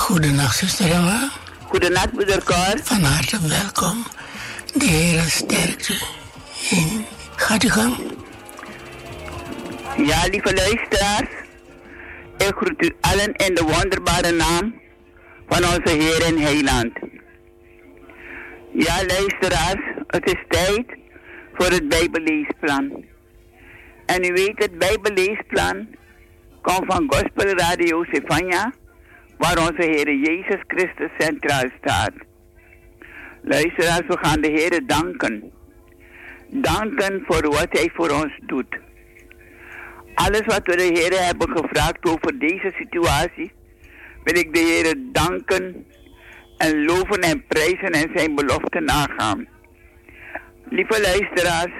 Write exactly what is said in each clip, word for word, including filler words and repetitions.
Goedenacht, zuster Emma. Goedenacht, broeder Cor. Van harte welkom. De Heer sterkt u. Gaat u gang. Ja, lieve luisteraars. Ik groet u allen in de wonderbare naam van onze Heer en Heiland. Ja, luisteraars, het is tijd voor het Bijbelleesplan. En u weet, het Bijbelleesplan komt van Gospel Radio Stefania, waar onze Heer Jezus Christus centraal staat. Luisteraars, we gaan de Heer danken. Danken voor wat Hij voor ons doet. Alles wat we de Heer hebben gevraagd over deze situatie, wil ik de Heer danken en loven en prijzen en zijn beloften nagaan. Lieve luisteraars,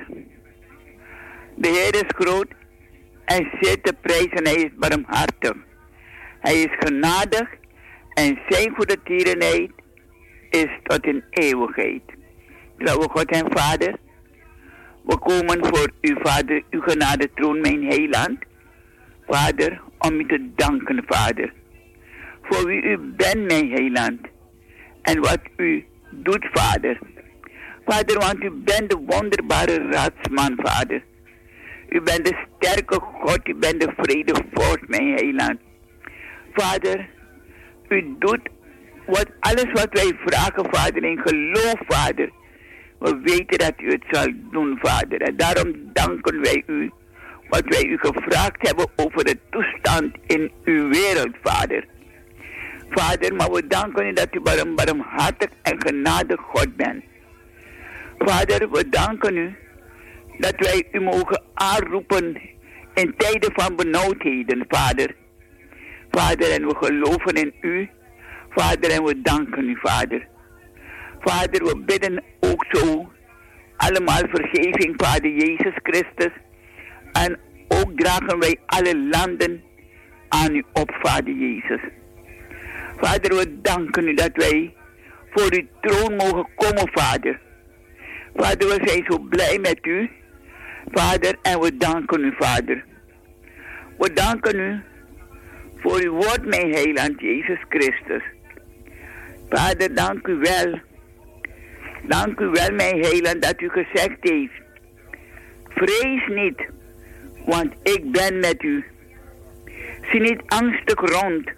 de Heer is groot en zeer te prijzen. Hij is barmhartig. Hij is genadig en zijn goede tierenheid is tot in eeuwigheid. Trouwe God en Vader, we komen voor uw Vader, uw genade troon, mijn heiland. Vader, om u te danken, Vader. Voor wie u bent, mijn heiland. En wat u doet, Vader. Vader, want u bent de wonderbare raadsman, Vader. U bent de sterke God, u bent de vredevorst, mijn heiland. Vader, u doet wat, alles wat wij vragen, Vader, in geloof, Vader. We weten dat u het zal doen, Vader. En daarom danken wij u wat wij u gevraagd hebben over de toestand in uw wereld, Vader. Vader, maar we danken u dat u een barmhartig en genadig God bent. Vader, we danken u dat wij u mogen aanroepen in tijden van benauwdheden, Vader. Vader, en we geloven in u, Vader, en we danken u, Vader. Vader, we bidden ook zo allemaal vergeving, Vader Jezus Christus. En ook dragen wij alle landen aan u op, Vader Jezus. Vader, we danken u dat wij voor uw troon mogen komen, Vader. Vader, we zijn zo blij met u, Vader, en we danken u, Vader. We danken u voor uw woord, mijn heiland Jezus Christus. Vader, dank u wel. Dank u wel, mijn heiland, dat u gezegd heeft: vrees niet, want ik ben met u. Zie niet angstig rond,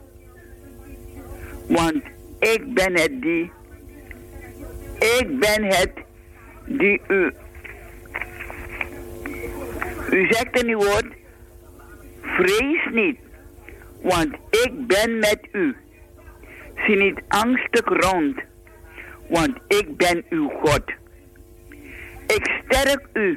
want ik ben het die. Ik ben het die u. U zegt in uw woord: vrees niet, want ik ben met u. Zie niet angstig rond, want ik ben uw God. Ik sterk u.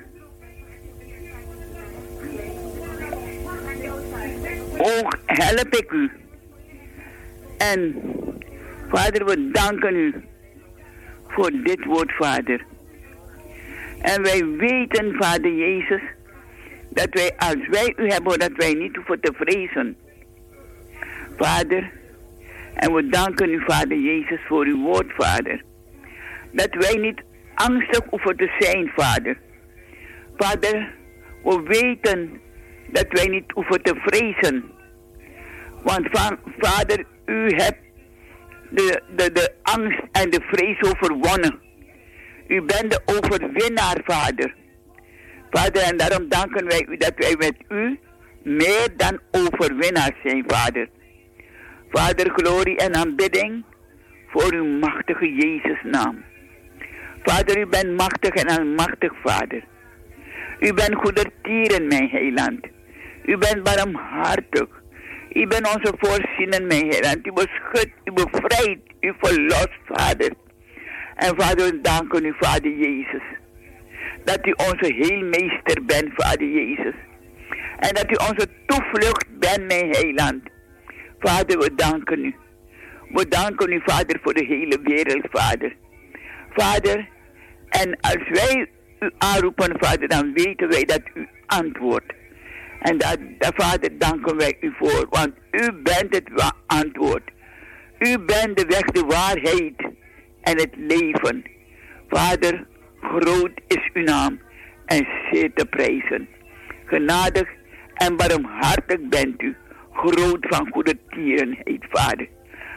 Ook help ik u. En Vader, we danken u voor dit woord, Vader. En wij weten, Vader Jezus, dat wij, als wij u hebben, dat wij niet hoeven te vrezen. Vader, en we danken u, Vader Jezus, voor uw woord, Vader. Dat wij niet angstig hoeven te zijn, Vader. Vader, we weten dat wij niet hoeven te vrezen. Want van, Vader, u hebt de, de, de angst en de vrees overwonnen. U bent de overwinnaar, Vader. Vader, en daarom danken wij u dat wij met u meer dan overwinnaars zijn, Vader. Vader, glorie en aanbidding voor uw machtige Jezus naam. Vader, u bent machtig en almachtig, Vader. U bent goedertieren, mijn heiland. U bent barmhartig. U bent onze voorziener, mijn heiland. U beschudt, u bevrijdt, u verlost, Vader. En Vader, we danken u, Vader Jezus, dat u onze heelmeester bent, Vader Jezus. En dat u onze toevlucht bent, mijn heiland. Vader, we danken u. We danken u, Vader, voor de hele wereld, Vader. Vader, en als wij u aanroepen, Vader, dan weten wij dat u antwoordt. En dat, dat, Vader, danken wij u voor, want u bent het antwoord. U bent de weg, de waarheid en het leven. Vader, groot is uw naam en zeer te prijzen. Genadig en barmhartig bent u, groot van goede tierenheid, Vader.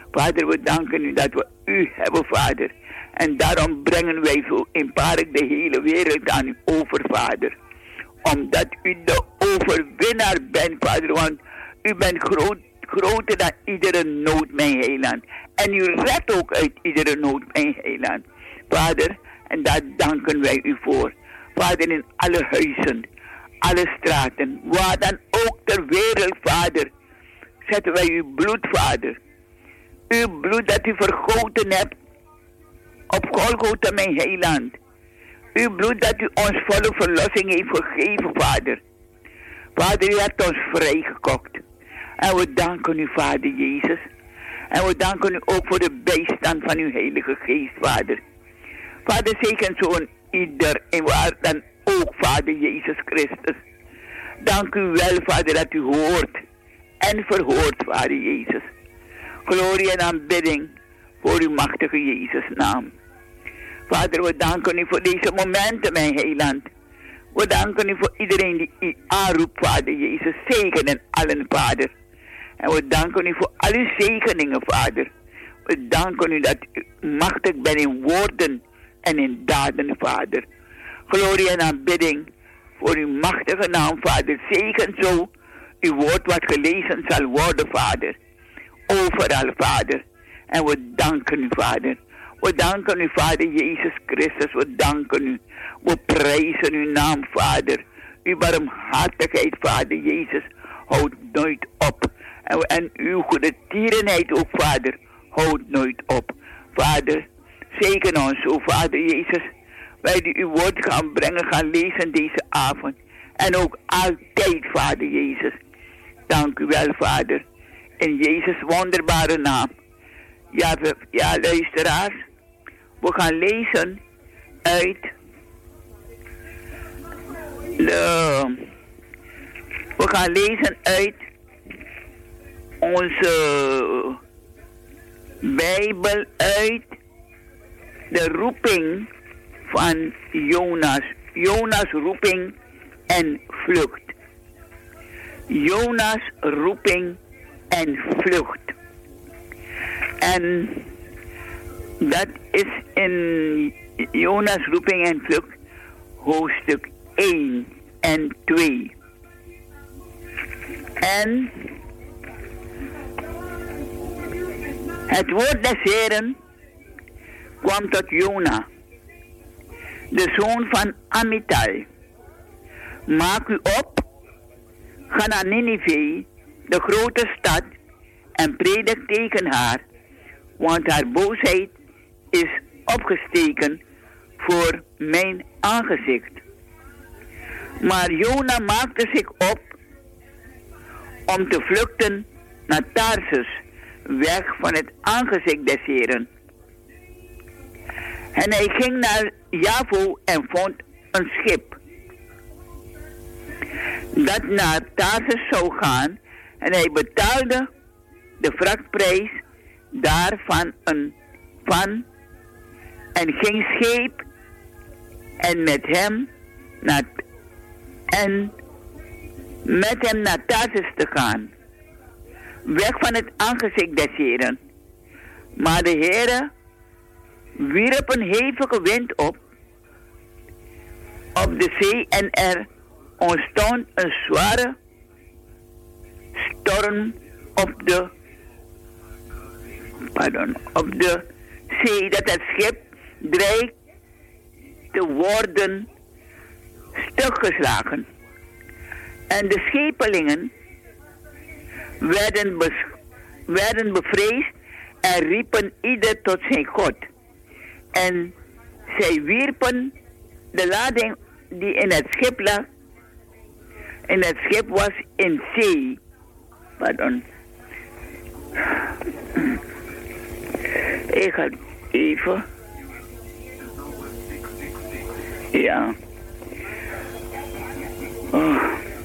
Vader, we danken u dat we u hebben, Vader. En daarom brengen wij zo eenparig de hele wereld aan u over, Vader. Omdat u de overwinnaar bent, Vader. Want u bent groot, groter dan iedere nood, mijn heiland. En u redt ook uit iedere nood, mijn heiland. Vader, en daar danken wij u voor. Vader, in alle huizen, alle straten, waar dan ook ter wereld, Vader, zetten wij uw bloed, Vader. Uw bloed dat u vergoten hebt op Golgotha, mijn heiland. Uw bloed dat u ons volle verlossing heeft gegeven, Vader. Vader, u hebt ons vrijgekocht. En we danken u, Vader Jezus. En we danken u ook voor de bijstand van uw Heilige Geest, Vader. Vader, zegen zo'n ieder en waar dan ook, Vader Jezus Christus. Dank u wel, Vader, dat u hoort en verhoort, Vader Jezus. Glorie en aanbidding voor uw machtige Jezus' naam. Vader, we danken u voor deze momenten, mijn heiland. We danken u voor iedereen die u aanroept, Vader Jezus. Zegenen allen, Vader. En we danken u voor alle zegeningen, Vader. We danken u dat u machtig bent in woorden en in daden, Vader. Glorie en aanbidding voor uw machtige naam, Vader. Zegen zo uw woord wat gelezen zal worden, Vader. Overal, Vader. En we danken u, Vader. We danken u, Vader Jezus Christus. We danken u. We prijzen uw naam, Vader. Uw barmhartigheid, Vader Jezus, houdt nooit op. En, en uw goede tierenheid ook, Vader, houdt nooit op. Vader, zegen ons, o Vader Jezus. Wij die uw woord gaan brengen, gaan lezen deze avond. En ook altijd, Vader Jezus. Dank u wel, Vader. In Jezus' wonderbare naam. Ja, we, ja, luisteraars. We gaan lezen uit de, we gaan lezen uit onze Bijbel uit de roeping van Jonas. Jonas roeping en vlucht. Jonas roeping en vlucht. En dat is in Jonas roeping en vlucht hoofdstuk één en twee. En het woord des Heren kwam tot Jona, de zoon van Amittai. Maak u op, ga naar Ninive, de grote stad, en predik tegen haar, want haar boosheid is opgestegen voor mijn aangezicht. Maar Jona maakte zich op om te vluchten naar Tarsus, weg van het aangezicht des Heren. En hij ging naar Javo en vond een schip dat naar Tarsus zou gaan, en hij betaalde de vrachtprijs daarvan een, van en ging scheep en met hem naar en met hem naar Tarsus te gaan, weg van het aangezicht des Heren. Maar de Heere wierp een hevige wind op op de zee en er ontstond een zware storm op de pardon, op de zee, dat het schip dreigt te worden stukgeslagen. En de schepelingen werden, bes, werden bevreesd en riepen ieder tot zijn God. En zij wierpen de lading die in het schip lag, in het schip was in zee. Pardon. Ik ga even. Ja. Oh.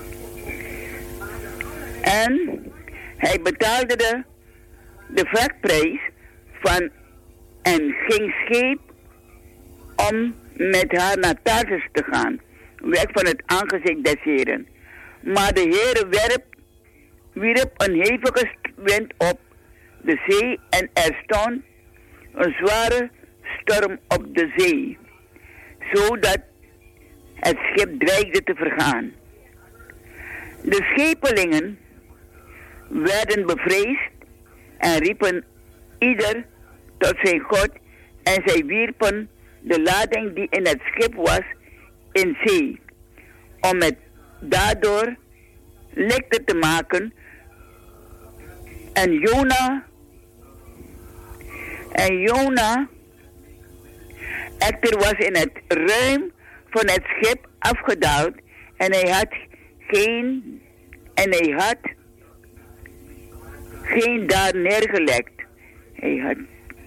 En hij betaalde de, de vrachtprijs van en ging scheep om met haar naar Tarsus te gaan, weg van het aangezicht des Heren. Maar de Heere werp, wierp een hevige wind op de zee en er stond een zware storm op de zee, zodat het schip dreigde te vergaan. De schepelingen werden bevreesd en riepen ieder tot zijn God en zij wierpen de lading die in het schip was in zee, om het daardoor lekte te maken. En Jona, en Jona echter was in het ruim van het schip afgedaald en hij had geen, en hij had geen daar neergelegd. Hij had,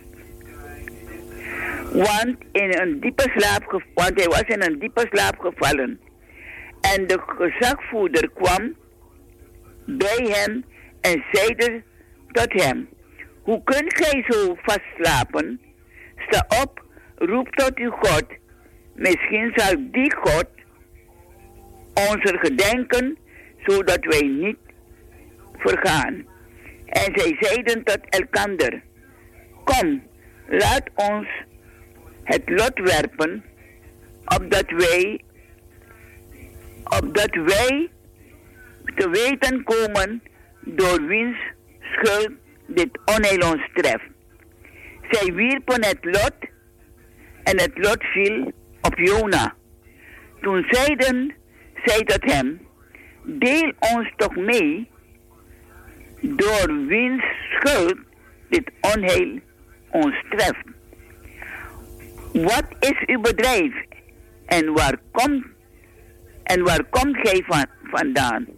want, in een diepe slaap, want hij was in een diepe slaap gevallen. En de gezagvoerder kwam bij hem en zeide tot hem: hoe kunt gij zo vast slapen? Sta op, roep tot uw God. Misschien zal die God ons gedenken, zodat wij niet vergaan. En zij zeiden tot elkander: kom, laat ons het lot werpen, opdat wij, opdat wij te weten komen door wiens schuld dit onheil ons treft. Zij wierpen het lot en het lot viel op Jona. Toen zeiden zij tot hem: deel ons toch mee door wiens schuld dit onheil ons treft. Wat is uw bedrijf en waar komt, en waar komt gij van, vandaan?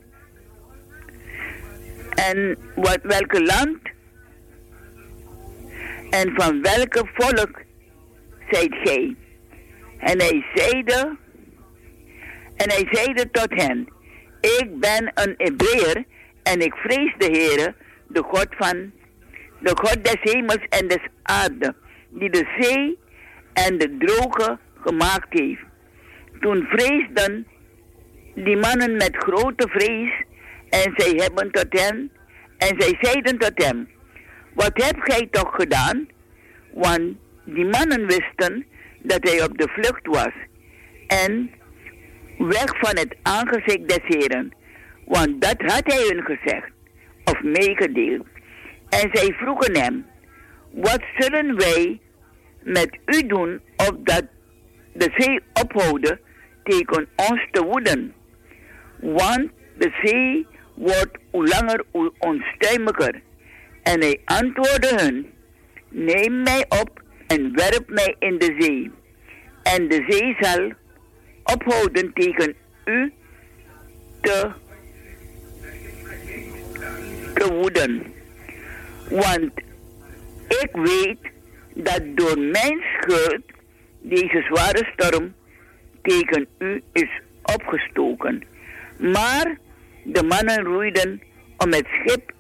En wat, welke land en van welke volk zijt gij? En hij zeide, en hij zeide tot hen: ik ben een Hebreër en ik vrees de Heere, de God van, de God des hemels en des aarde, die de zee en de droge gemaakt heeft. Toen vreesden die mannen met grote vrees en zij hebben tot hen, en zij zeiden tot hem: wat hebt gij toch gedaan? Want die mannen wisten dat hij op de vlucht was en weg van het aangezicht des Heeren, want dat had hij hun gezegd of meegedeeld. En zij vroegen hem: wat zullen wij met u doen, opdat de zee ophouden tegen ons te woeden? Want de zee wordt hoe langer hoe onstuimiger. En hij antwoordde hun: neem mij op en werp mij in de zee. En de zee zal ophouden tegen u te, te woeden. Want ik weet dat door mijn schuld deze zware storm tegen u is opgestoken. Maar de mannen roeiden om het schip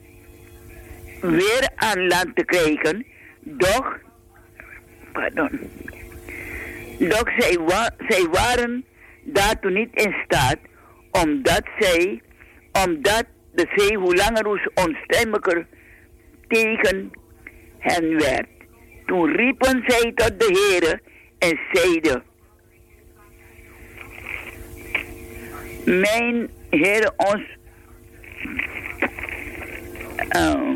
weer aan land te krijgen, doch, pardon, doch zij, wa, zij waren daartoe niet in staat, omdat zij, omdat de zee hoe langer hoe onstuimiger tegen hen werd. Toen riepen zij tot de Heere en zeiden: mijn Heere ons, uh,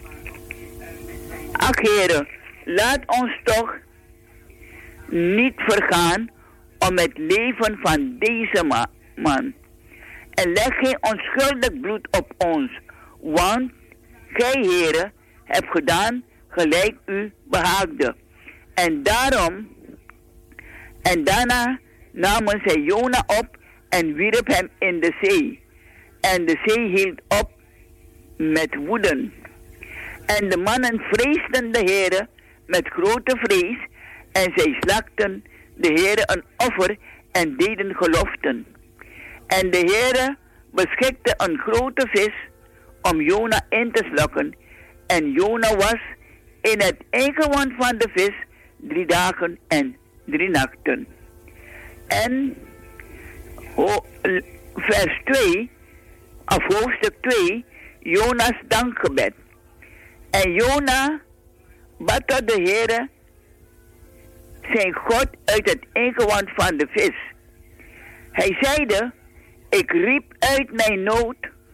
ach Heere, laat ons toch niet vergaan om het leven van deze ma- man. En leg geen onschuldig bloed op ons, want gij, Heere, hebt gedaan gelijk u behaagde. En daarom, en daarna namen zij Jona op en wierp hem in de zee. En de zee hield op met woeden. En de mannen vreesden de Heere met grote vrees, en zij slakten de Heere een offer en deden geloften. En de Heere beschikte een grote vis om Jona in te slokken. En Jona was in het ingewand van de vis drie dagen en drie nachten. En ho, vers twee, of hoofdstuk twee, Jona's dankgebed. En Jona bad tot de Heere, zijn God, uit het ingewand van de vis. Hij zeide, ik riep uit mijn nood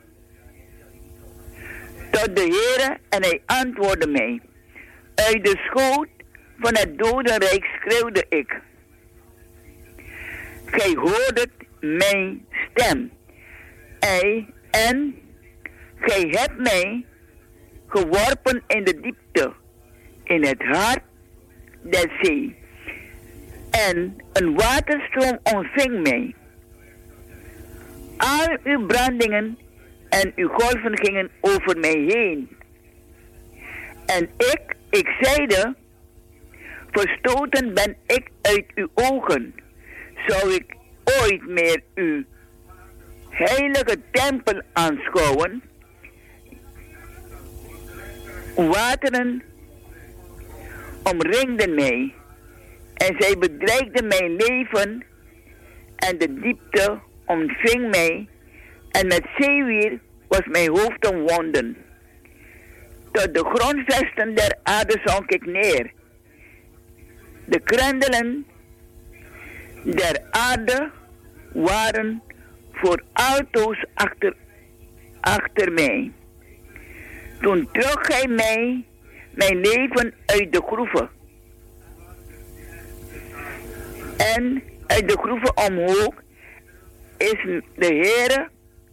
tot de Heere en hij antwoordde mij. Uit de schoot van het dodenrijk schreeuwde ik. Gij hoordet mijn stem. Hij en gij hebt mij geworpen in de diepte, in het hart der zee. En een waterstroom ontving mij. Al uw brandingen en uw golven gingen over mij heen. En ik, ik zeide, verstoten ben ik uit uw ogen. Zou ik ooit meer uw heilige tempel aanschouwen? Wateren omringden mij en zij bedreigden mijn leven en de diepte omving mij en met zeewier was mijn hoofd omwonden. Tot de grondvesten der aarde zonk ik neer. De krendelen der aarde waren voor altoos achter, achter mij. Toen trok hij mij, mijn leven uit de groeven. En uit de groeven omhoog is de Heere,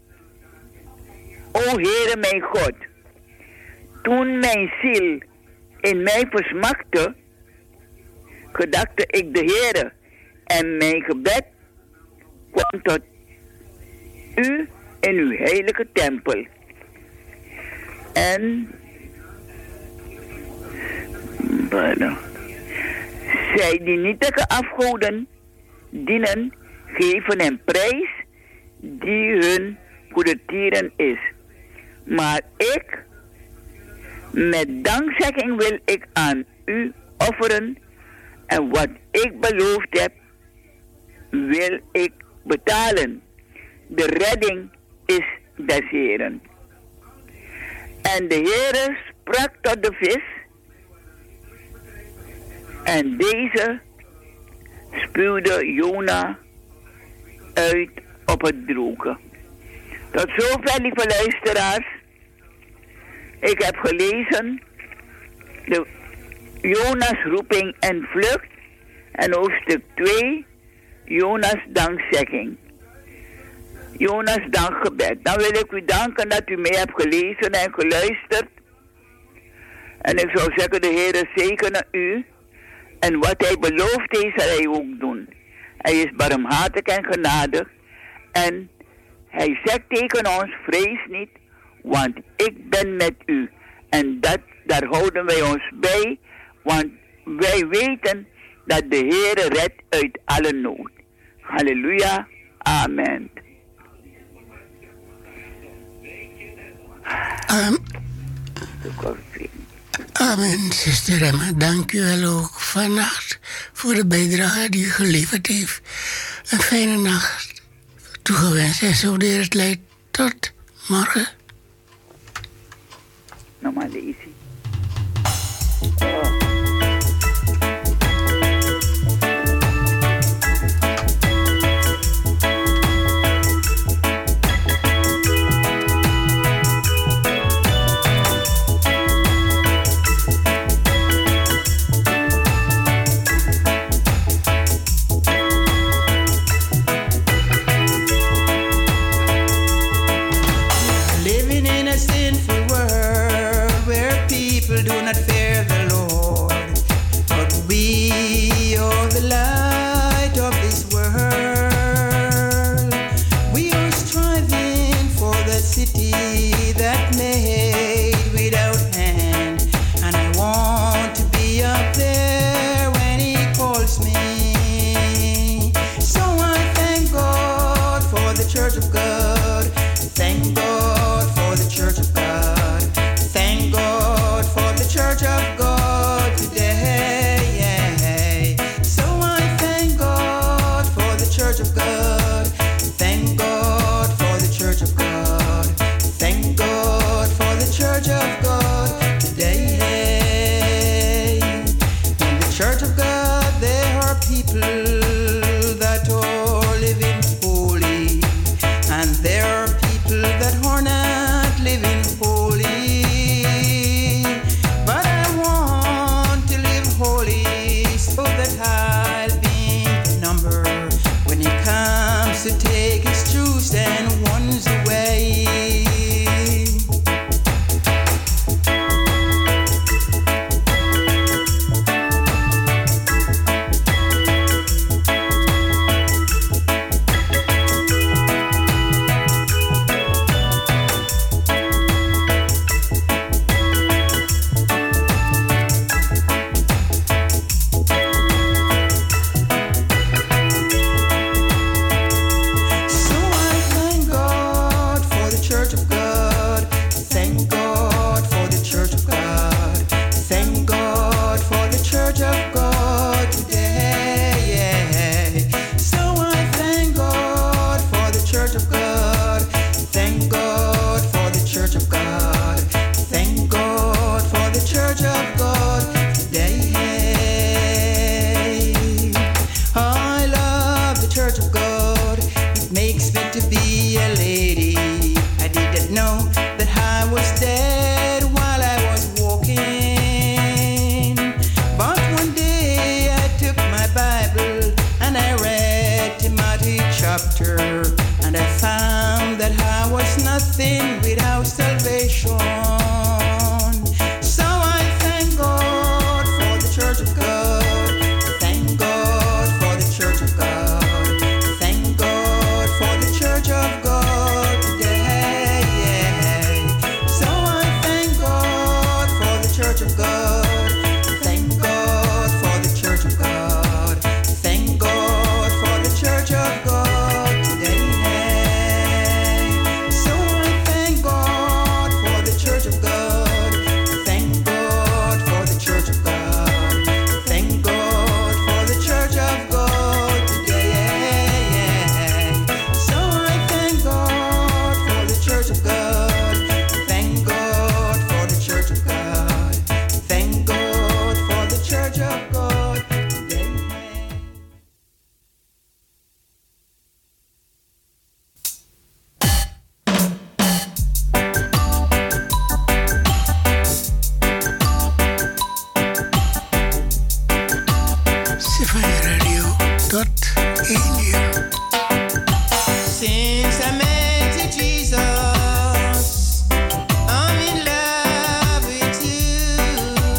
o Heere mijn God. Toen mijn ziel in mij versmakte, gedachtte ik de Heere en mijn gebed kwam tot u in uw heilige tempel. En pardon, zij die nietige afgoden dienen, geven hem prijs die hun goedertieren is. Maar ik, met dankzegging wil ik aan u offeren en wat ik beloofd heb, wil ik betalen. De redding is des Heeren. En de Heere sprak tot de vis en deze spuwde Jona uit op het droge. Tot zover, lieve luisteraars. Ik heb gelezen de Jonas roeping en vlucht en hoofdstuk twee, Jonas dankzegging. Jonas dankgebed. Dan wil ik u danken dat u mee hebt gelezen en geluisterd. En ik zou zeggen, de Heere zegene u. En wat hij beloofd heeft, zal hij ook doen. Hij is barmhartig en genadig. En hij zegt tegen ons, vrees niet, want ik ben met u. En dat, daar houden wij ons bij, want wij weten dat de Heere redt uit alle nood. Halleluja, amen. Um, amen, zuster Emma. Dank u wel ook vannacht voor de bijdrage die u geleverd heeft. Een fijne nacht toegewenst en zo de Heer het leidt tot morgen. Normaal easy. Church of God today, yeah. van je radio tot één uur. Since I met you, Jesus, I'm in love with you.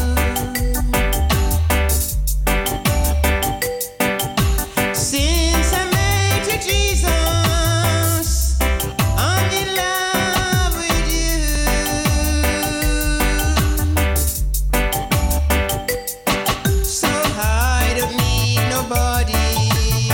Since I met you, Jesus, I'm in love with you. So I don't need nobody.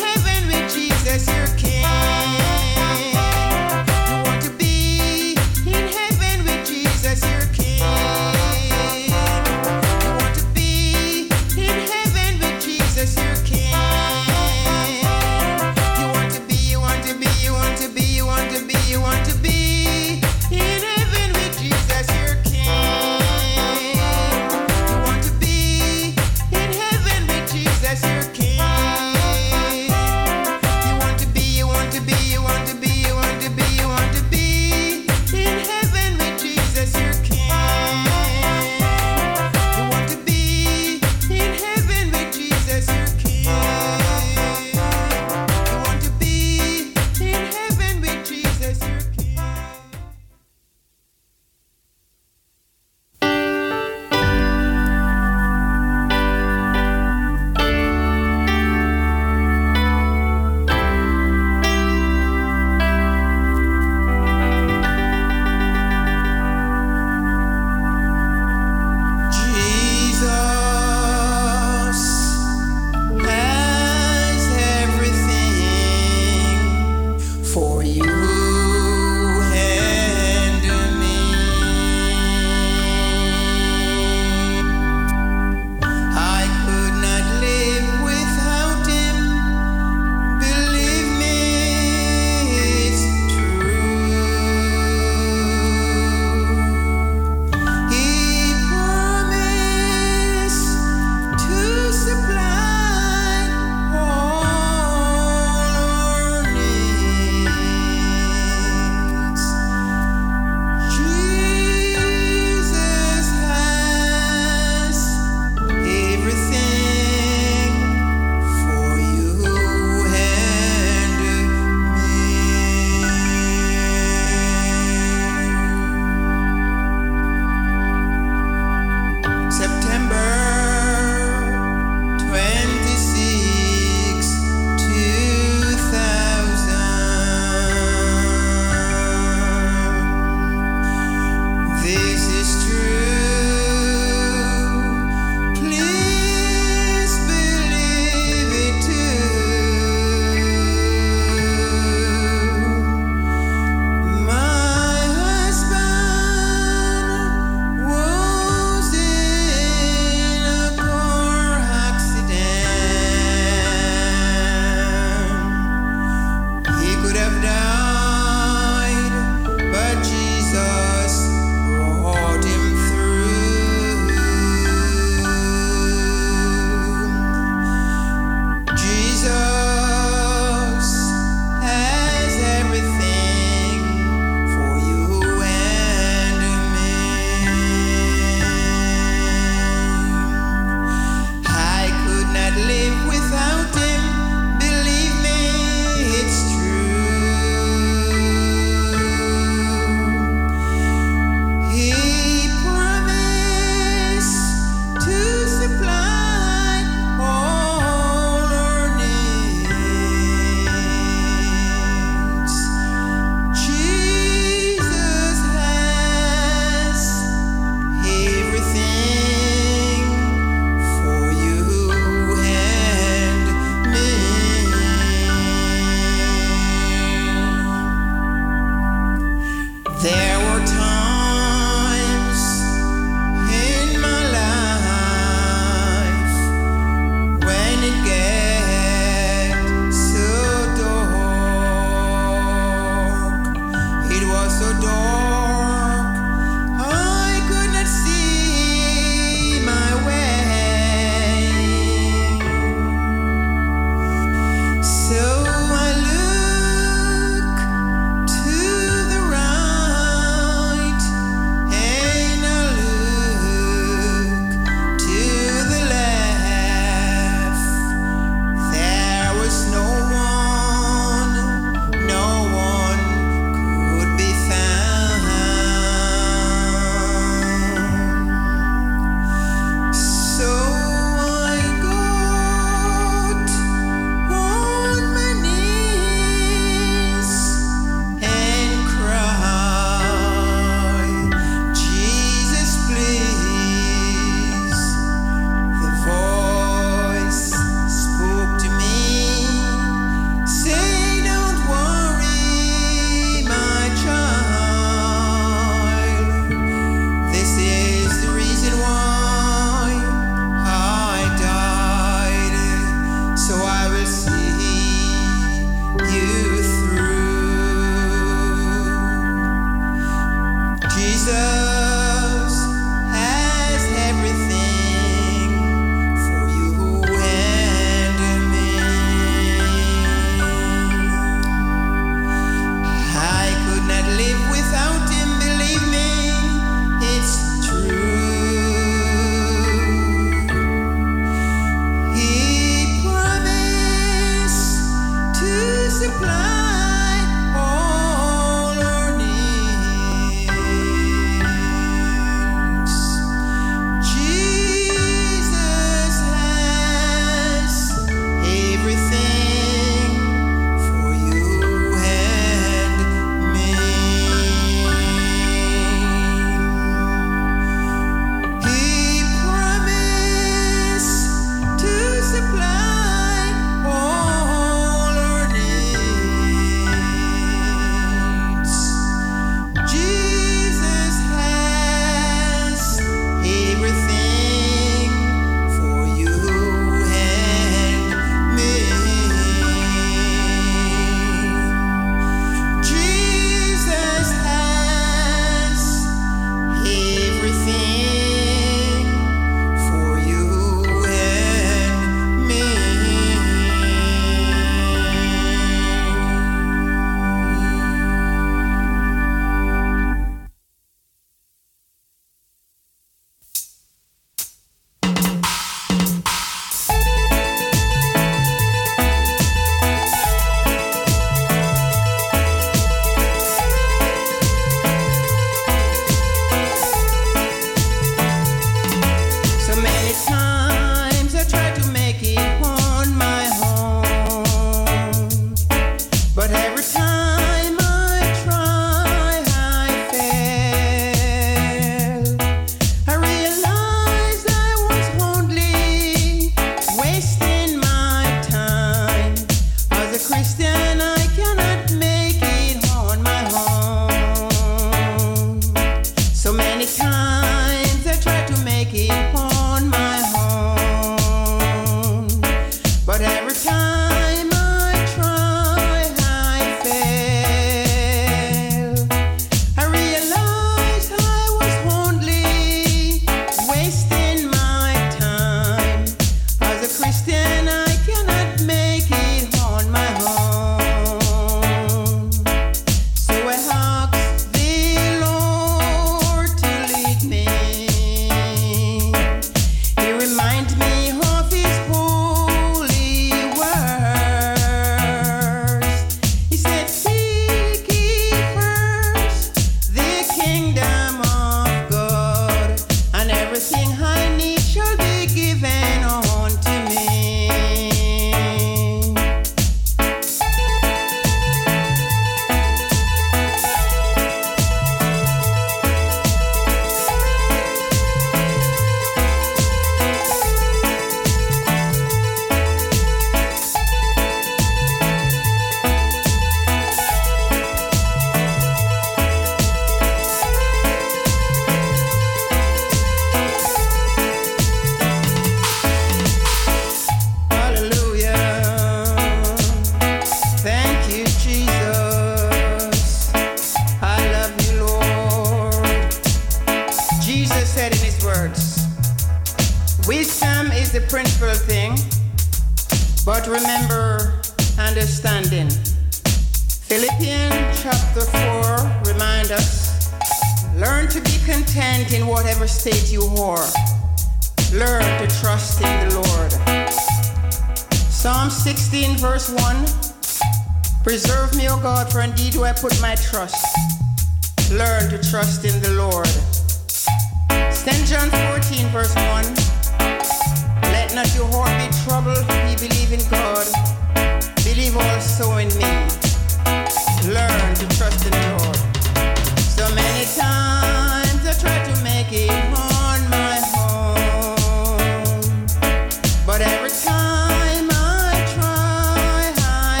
the principal thing, but remember understanding. Philippians chapter four remind us, learn to be content in whatever state you are. Learn to trust in the Lord. Psalm sixteen verse one, preserve me, O God, for indeed do I put my trust. Learn to trust in the Lord. Saint John fourteen verse one, let not your heart be troubled, ye believe in God, believe also in me. Learn to trust in the Lord. So many times I try to make it on my own, but every time I try, I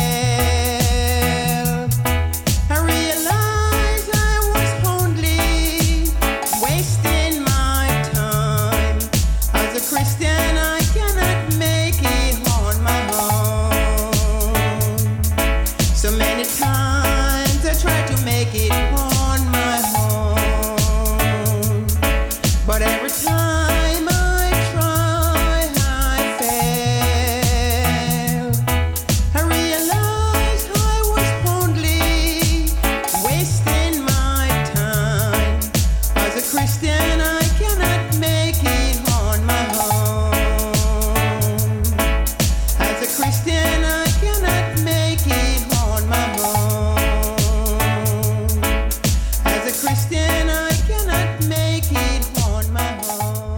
fail. I realize I was only wasting my time. As a Christian, I cannot make it on my own. So many times I try to make it on my own, but every time I try, I fail. I realized I was only wasting my time. As a Christian, I cannot make it on my own. As a Christian, I cannot make it on my own. As a Christian, I cannot make it on my own.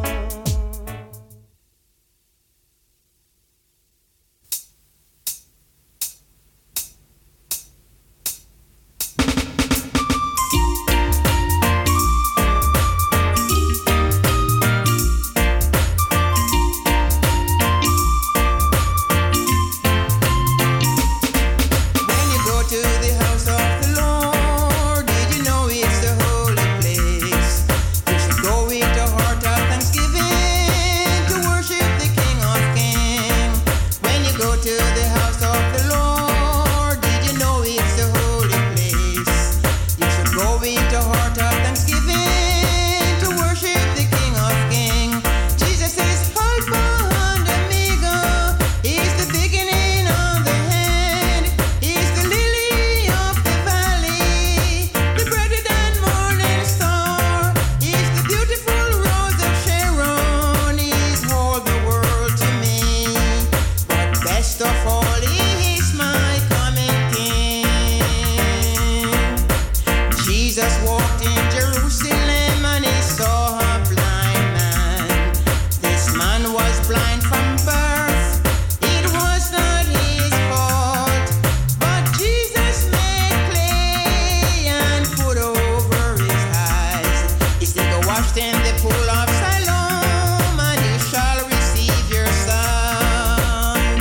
When you go to the house of the Lord, did you know it's a holy place? You should go with a heart of thanksgiving to worship the King of Kings. When you go to the house of the Lord, did you know it's a holy place? You should go with a heart of thanksgiving to worship the King of Kings. Jesus is Alpha and Omega. He's the beginning and the end. He's the lily of the valley, the brighter than morning star. He's the beautiful rose of Sharon. He's all the world to me. But best of all, he's my coming King. Jesus walked in Jerusalem and he saw a blind man. This man was blind from birth. It was not his fault. But Jesus made clay and put over his eyes. He said, go wash in the pool of Siloam and you shall receive your sight.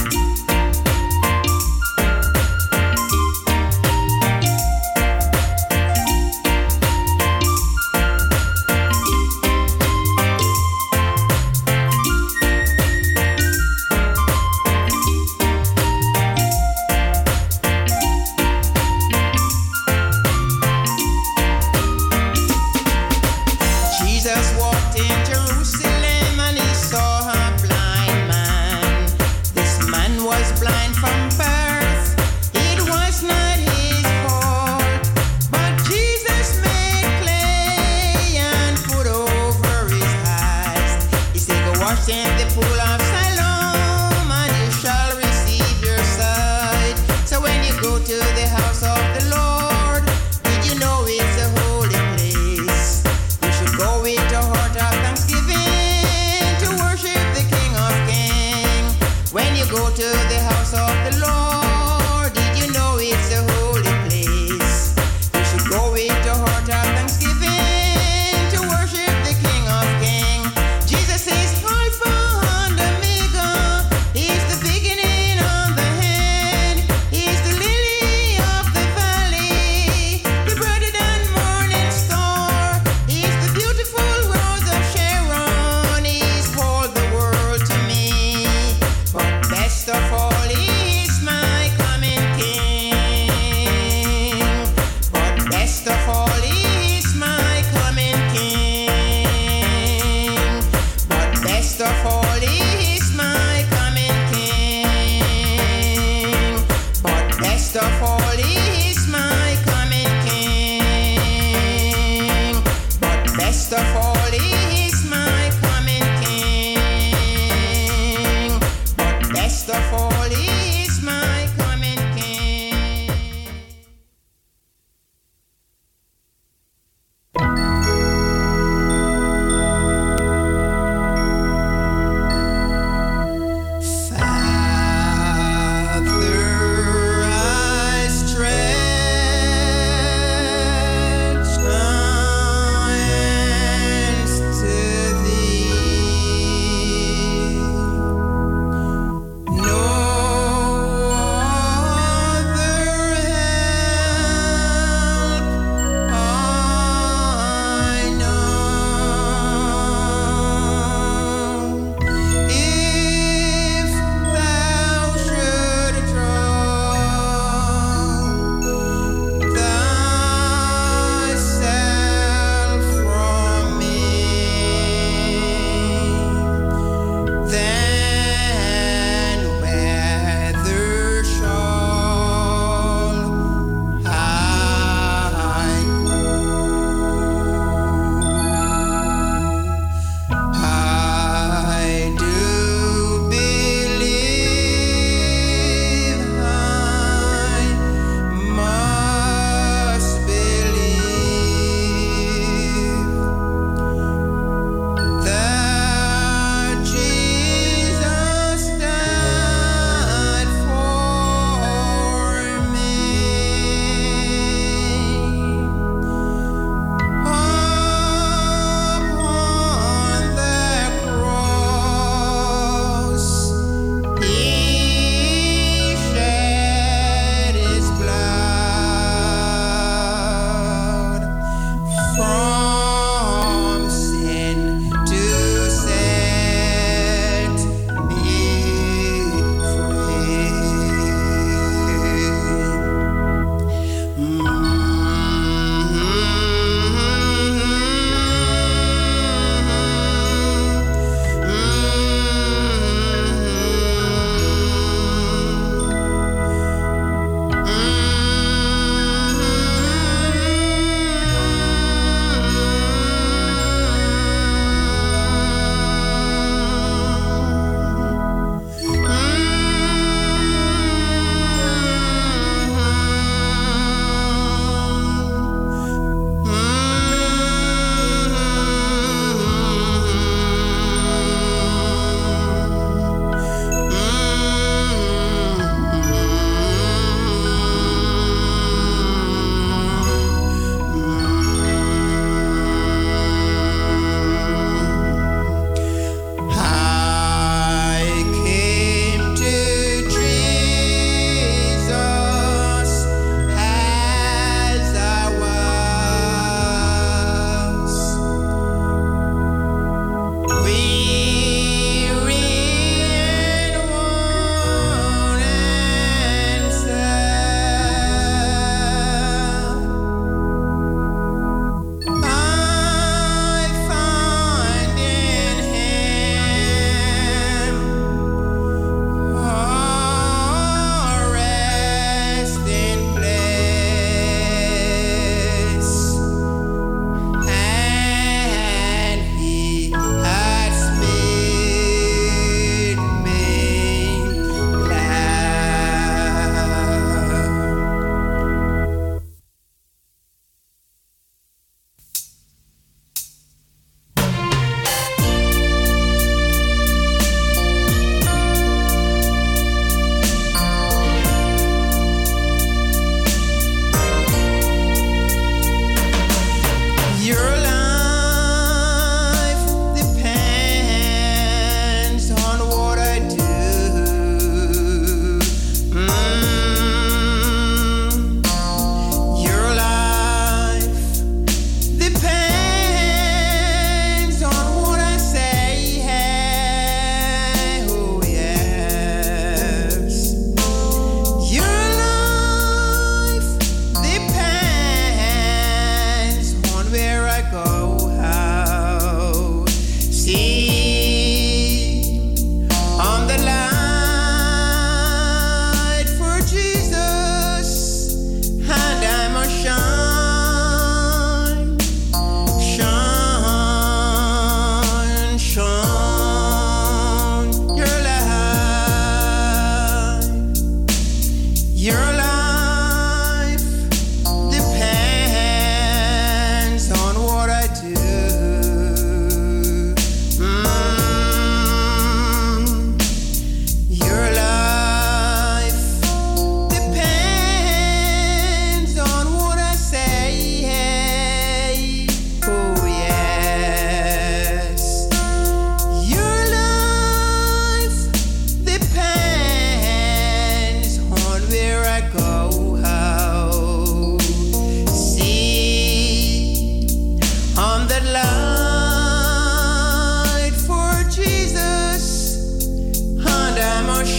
Jesus walked in Jerusalem and he saw a blind man. This man was blind from birth. It was not his fault. But Jesus made clay and put over his eyes. He said, go wash in the pool of Siloam and you shall receive your sight. So when you go to the house of the Lord, did you know it's a holy place? You should go with a heart of thanksgiving to worship the King of Kings. When you go to the house of the Lord, did you know it's a holy place? You should go with a heart of thanksgiving to worship the King of Kings. Jesus is Alpha and Omega. He's the beginning and the end. He's the lily of the valley, the brighter than morning star. He's the beautiful rose of Sharon. He's all the world to me. But best of all, First of all is my coming King. No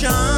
John.